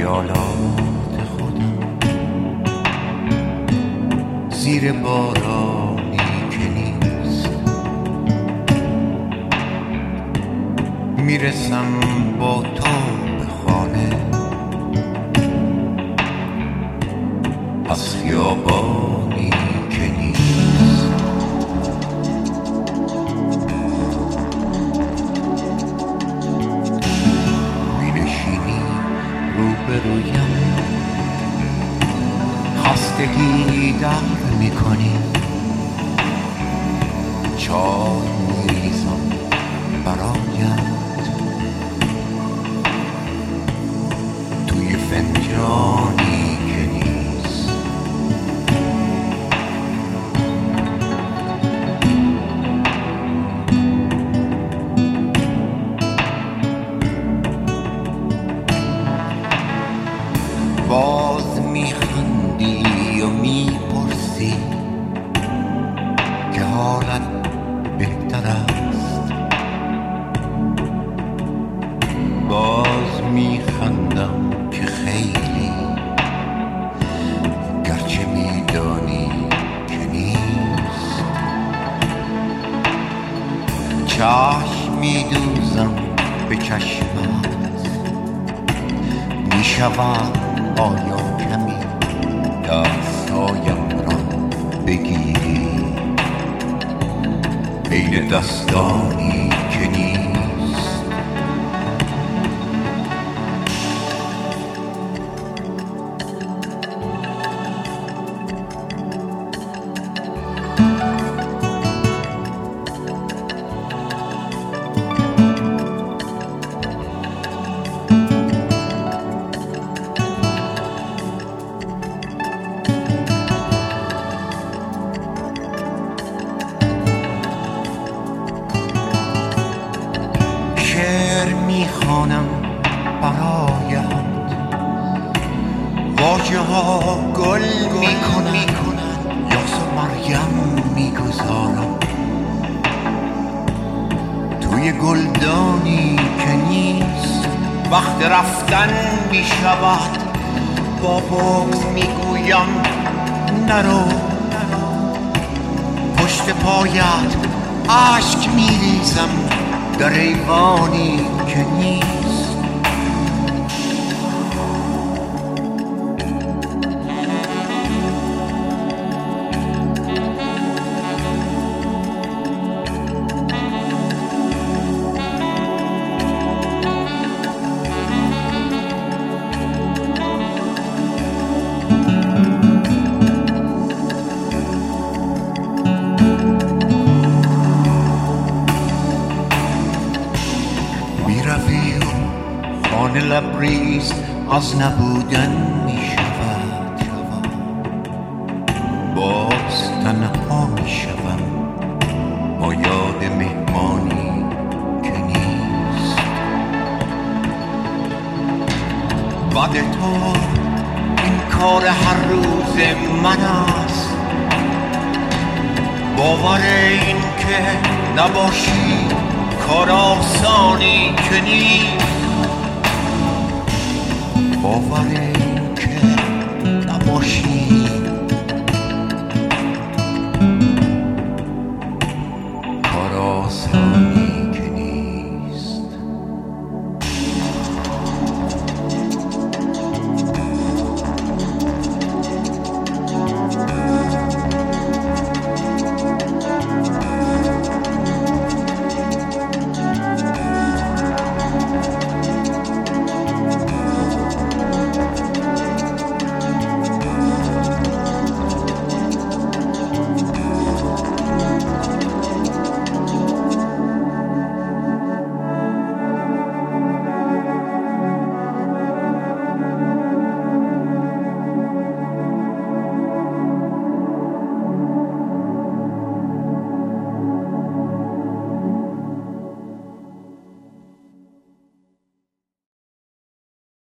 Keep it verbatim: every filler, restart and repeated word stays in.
خیالات خودم زیر بارانی که نیست، میرسم با تو به خانه از خیابانی که نیست. مینشینی روبرویم، خستگی دفع میکنی، چای میریزم برایت توی فنجانی که نیست. باز میخندی و میپرسی که حالت بهتر است. باز میخندم که خیلی، گرچه میدانی که نیست. چشم میدوزم به چشمت، میشود آیا کمی دستهایم را بگیری بین دستانی که نیست. میخوانم برایت، واژه ها گل میکنن، یاسو مریم میگذارم توی گلدانی که نیست. وقت رفتن میشود، با بغض میگویم نرو، پشت پایت اشک میریزم در ایوانی که نیست. خانه لبریز از نبودن می شود، باز تنها می شوم با یاد مهمانی که نیست. بعد تو این کار هر روز من است، باور این که نباشی کار آسانی که نیست. باور